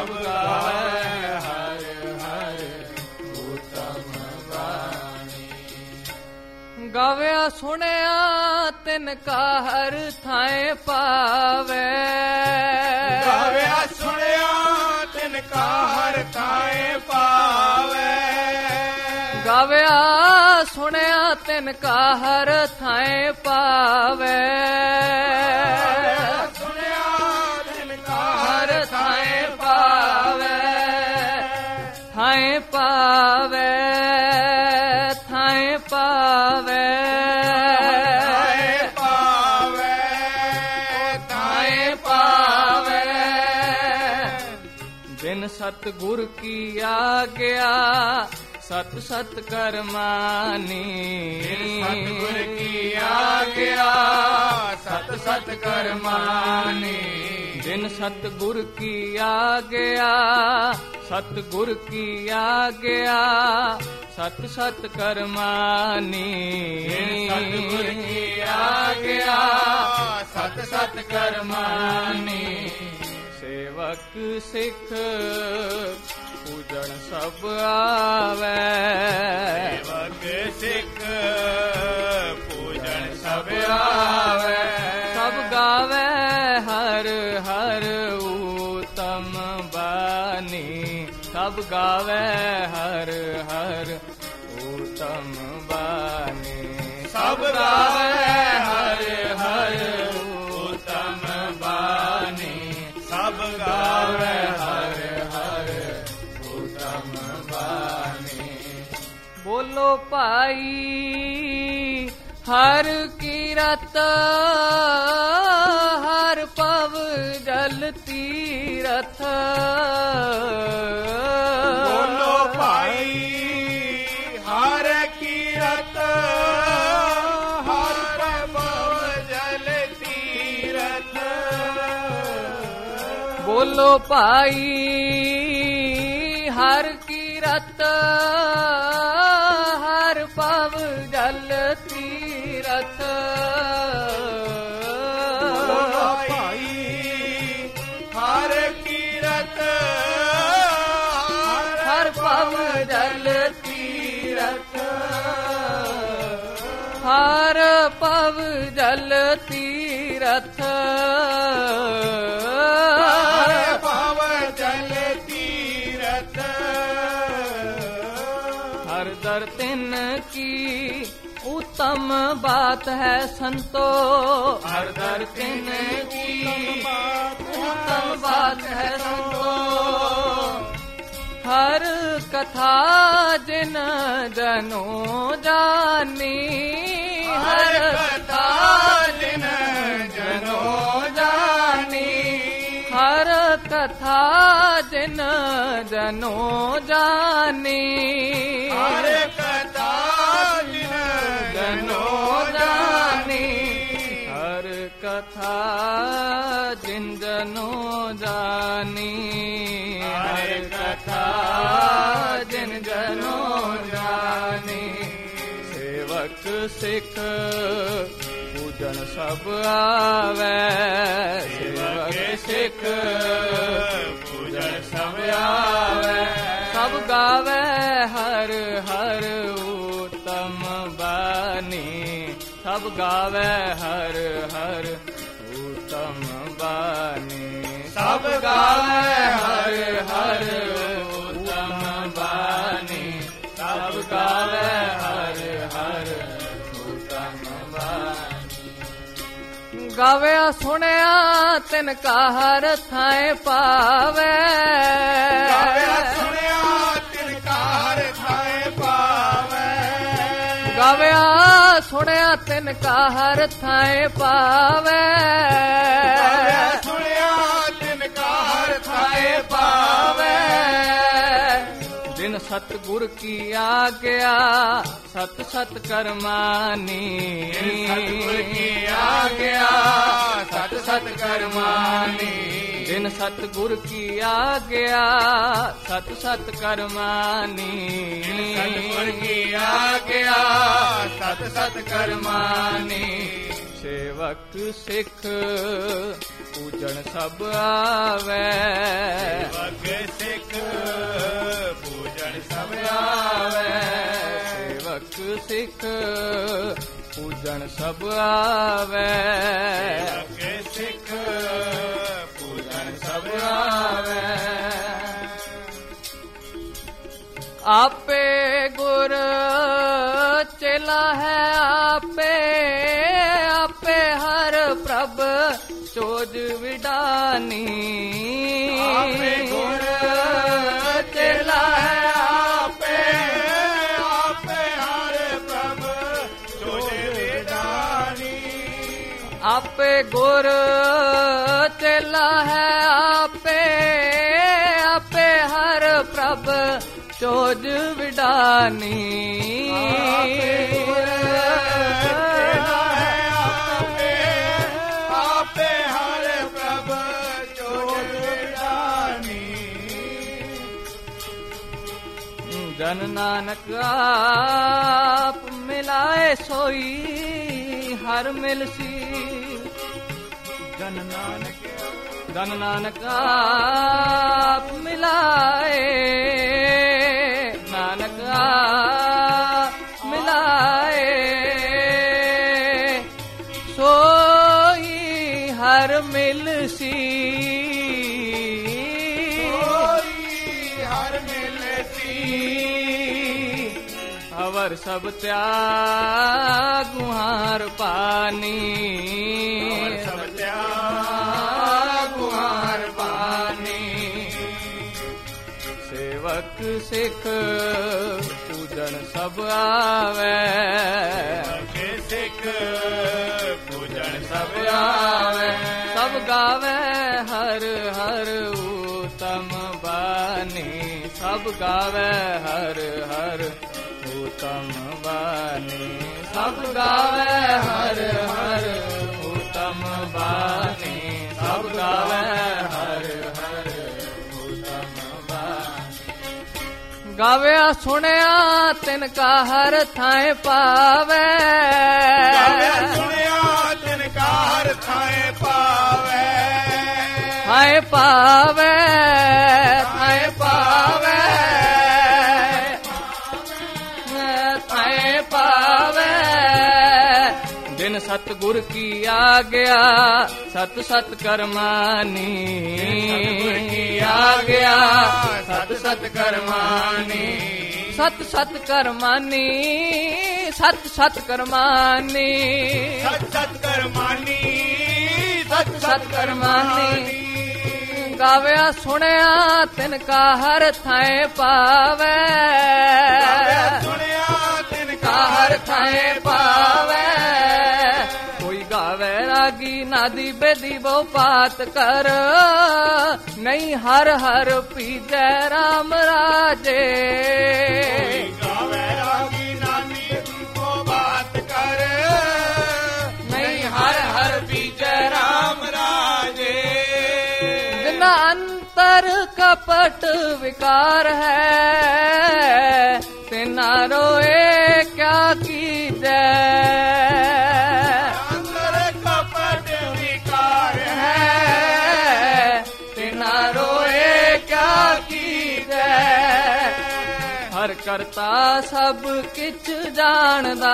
ਸਭ ਗਾਵੇ ਹਰ ਹਰ ਊਤਮ ਬਾਣੀ। ਗਾਵਿਆ ਸੁਣਿਆ ਤਿਨ ਕਾ ਹਰ ਥਾਂ ਪਾਵੇ, ਗਾਵਿਆ ਸੁਣਿਆ ਤਿਨ ਕਾ ਹਰ ਥਾਂ ਪਾਵੇ, ਗਾਵਿਆ ਸੁਣਿਆ ਤਿਨ ਕਾ ਹਰ ਥਾਂ ਪਾਵੇ, ਸੁਣਿਆ ਤਿਨ ਕਾ ਹਰ ਥਾਂ ਪਾਵੇ, ਥਾਂ ਪਾਵੇ, ਥਾਂ ਪਾਵੇ, ਬਿਨ ਸਤਿਗੁਰ ਕੀ ਆਗਿਆ ਸਤ ਸਤ ਕਰਮਾਨੀ, ਸਤਿਗੁਰ ਕੀ ਆਗਿਆ ਸਤ ਸਤ ਕਰਮਾਨੀ, ਬਿਨ ਸਤਿਗੁਰ ਕੀ ਆਗਿਆ ਸਤਿਗੁਰ ਕੀ ਆਗਿਆ ਸਤ ਸਤ ਕਰਮਾਨੀ, ਸਤਿਗੁਰ ਕੀ ਆਗਿਆ ਸਤ ਸਤ ਕਰਮਾਨੀ, ਸੇਵਕ ਸਿੱਖ ਪੂਜਣ ਸਭ ਆਵੇ, ਸੇਵਕ ਸਿੱਖ ਪੂਜਣ ਸਭ ਆਵੇ, ਸਭ ਗਾਵੇ ਹਰ ਹਰ ਊਤਮ ਬਾਣੀ, ਸਭ ਗਾਵੇ ਹਰ ਹਰ ਊਤਮ ਬਾਣੀ, ਸਭ ਗਾਵੇ ਹਰ ਹਰ ਊਤਮ ਬਾਣੀ, ਸਭ ਗਾਵੇ ਹਰ ਹਰ ਊਤਮ ਬਾਣੀ। ਬੋਲੋ ਭਾਈ ਹਰ ਕੀਰਤ ਹਰ ਪਵ ਜਲ ਤੀਰਥ, ਬੋਲੋ ਭਾਈ ਹਰ ਕੀਰਤ ਹਰ ਪਵ ਜਲ ਤੀਰਥ, ਬੋਲੋ ਭਾਈ ਹਰ ਕੀਰਤ ਹਰ ਪਵ ਜਲ ਤੀਰਥ, ਬੋਲੋ ਭਾਈ ਹਰ ਕੀਰਤ ਹਰ ਪਵ ਜਲ ਤੀਰਥ, ਹਰ ਪਵ ਜਲ ਤੀਰਥ, ਹਰ ਪਵ ਜਲ ਤੀਰਥ, हर दर तिन की उत्तम बात है संतो, हर दर तिन की उत्तम बात है संतो, हर कथा जिन जनो जानी, हर कथा जिन जनो जानी, हर कथा जिन जनो जानी, हर कथा जिन जनो जानी, हर कथा जिन जनो जानी, हर कथा जिन जनो जानी, सेवक सिख पूजन सब आवे, सेवक सिख पूजन सब आवे, सब गावे हर हर उत्तम बानी, सब गावे हर हर उत्तम बानी, सब गावे हर हर उत्तम बानी, सब गावे हर हर उत्तम बानी। गाविया सुनिया तिन का हर थां पावे, गाविया सुनिया तिन का हर थां पावे, गाविया सुनिया तिन का हर थां पावे, गाविया सुनिया तिन का हर थां पावे, जिन सतगुर की आज्ञा सत सत कर्मानी, सतगुर की आज्ञा सत सत कर्मानी, जिन सतगुर की आज्ञा सत सत कर्मानी, सतगुर की आज्ञा सत सत कर्मानी, सेवक सिख ਪੂਜਣ ਸਭ ਆਵੇ। ਸੇਵਕ ਸਿੱਖ ਪੂਜਣ ਸਭ ਆਵੇ। ਸੇਵਕ ਸਿੱਖ ਪੂਜਣ ਸਭ ਆਵੇ। ਸੇਵਕ ਸਿੱਖ ਪੂਜਣ ਸਭ ਆਵੇ। ਆਪੇ ਗੁਰ ਚੇਲਾ ਹੈ ਆਪੇ ਆਪੇ ਹਰ ਪ੍ਰਭ ਚੋਜ ਵਿਡਾਨੀ। ਆਪੇ ਗੁਰ ਚੇਲਾ ਹੈ ਆਪੇ ਆਪੇ ਹਰ ਪ੍ਰਭ ਚੋਜ ਵਿਡਾਨੀ। ਆਪੇ ਗੁਰ ਚੇਲਾ ਹੈ ਆਪੇ ਆਪੇ ਹਰ ਪ੍ਰਭ ਚੋਜ ਵਿਡਾਨੀ। ਆਪੇ ਹਰ ਪ੍ਰਭ ਚੋਜ ਵਿਡਾਨੀ। ਜਨ ਨਾਨਕ ਆਪ ਮਿਲਾਏ ਸੋਈ ਹਰ ਮਿਲਸੀ। ਜਨ ਨਾਨਕ ਆਪ ਮਿਲਾਏ ਨਾਨਕ ਆਪ ਮਿਲਾਏ ਸੋਈ ਹਰ ਮਿਲਸੀ। ਸੋਈ ਹਰ ਮਿਲਸੀ। ਅਵਰ ਸਭ ਤਿਆਗੁ ਹਾਰ ਪਾਨੀ। ਸਭ ਤਿਆਗੁ ਹਾਰ ਪਾਨੀ। ਸੇਵਕ ਸਿੱਖ ਪੂਜਣ ਸਭ ਆਵੇ। ਸਿੱਖ ਪੂਜਣ ਸਭ ਆਵੇ। ਸਭ ਗਾਵੇ ਹਰ ਹਰ ਊਤਮ ਬਾਣੀ। ਸਭ ਗਾਵੇ ਹਰ ਹਰ ਊਤਮ ਬਾਣੀ। ਸਭ ਗਾਵੇ ਹਰ ਹਰ ਊਤਮ ਬਾਣੀ। ਸਭ ਗਾਵੇ ਹਰ ਹਰ ਊਤਮ ਬਾਣੀ। ਗਾਵਿਆ ਸੁਣਿਆ ਤਿਨ ਕਾ ਹਰ ਥਾਂ ਪਾਵੇ। ਗਾਵਿਆ ਸੁਣਿਆ ਤਿਨ ਕਾ ਹਰ ਥਾਂ ਪਾਵੇ। ਥਾਂ ਪਾਵੇ ਥਾਂ ਪਾਵੇ ਥਾਂ ਪਾਵੇ। ਦਿਨ ਸਤਿਗੁਰ ਕੀ ਆਗਿਆ ਸਤ ਸਤ ਕਰਮਾਨੀ। ਆਗਿਆ ਸਤ ਸਤ ਕਰਮਾਨੀ। ਸਤ ਸਤ ਕਰਮਾਨੀ ਸਤ ਸਤ ਕਰਮਾਨੀ। ਸਤ ਸਤ ਕਰਮਾਨੀ ਸਤ ਸਤ ਕਰਮਾਨੀ। ਗਾਵਿਆ ਸੁਣਿਆ ਤਿਨ ਕਾ ਹਰ ਥਾਂ ਪਾਵੇ। ਸੁਣਿਆ ਤਿਨ ਕਾ ਹਰ ਥਾਂ ਪਾਵੇ। ਕੋਈ ਗਾਵੇ ਰਾਗੀ ਨਾਦੀ ਬੇਦੀ ਬਹੁ ਪਾਤ ਕਰ। ਨਹੀਂ ਹਰ ਹਰ ਪੀਜੈ ਰਾਮ ਰਾਜੇ। ਗਾਵੇ ਰਾਗੀ ਨਾਦੀ ਬਹੁ ਬਾਤ ਕਰ। ਨਹੀਂ ਹਰ ਹਰ ਪੀਜੈ ਰਾਮ ਰਾਜੇ। ਬਿਨਾ ਅੰਤਰ ਕਪਟ ਵਿਕਾਰ ਹੈ ਤਿਨਾ ਰੋਏ ਕਿਆ ਕੀਜੈ। ਅੰਦਰ ਕਪਟ ਵਿਕਾਰ ਹੈ ਤਿਨਾ ਰੋਏ ਕਿਆ ਕੀਜੈ। ਹਰ ਕਰਤਾ ਸਭ ਕਿਛ ਜਾਣਦਾ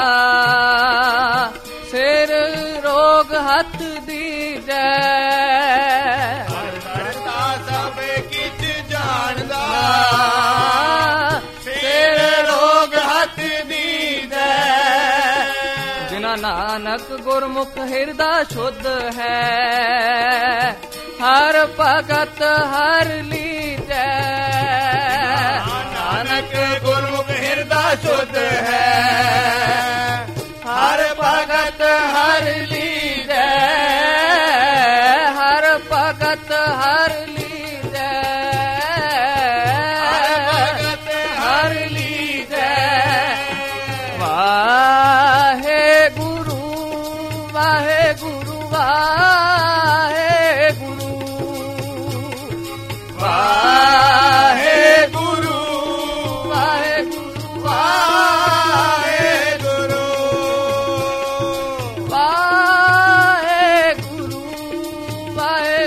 ਸਿਰ ਰੋਗ ਹੱਥ ਦੀਜੈ। ਹਰ ਕਰਤਾ ਸਭ ਕਿਛ ਜਾਣਦਾ ਸਿਰ ਰੋਗ ਹੱਥ ਦੀਜੈ। ਜਿਨਾ ਨਾਨਕ ਗੁਰਮੁਖ ਹਿਰਦਾ ਸ਼ੁੱਧ ਹੈ ਹਰ ਭਗਤ ਹਰ ਲੀਜੈ। ਨਾਨਕ ਗੁਰਮੁਖ ਹਿਰਦਾ ਸ਼ੁੱਧ ਹੈ ਹਰ ਭਗਤ ਹਰ ਲੀਜੈ। ਹਰ ਭਗਤ ਹਰ ਲੀਜੈ। ਭਗਤ ਹਰ ਲੀਜੈ। ਵਾਹਿਗੁਰੂ ਵਾਹਿਗੁਰੂ ਵਾਹਿਗੁਰੂ ਵਾਹਿਗੁਰੂ ਵਾਹਿਗੁਰੂ ਵਾਹਿਗੁਰੂ ਵਾਹਿਗੁਰੂ ਵਾਹਿਗੁਰੂ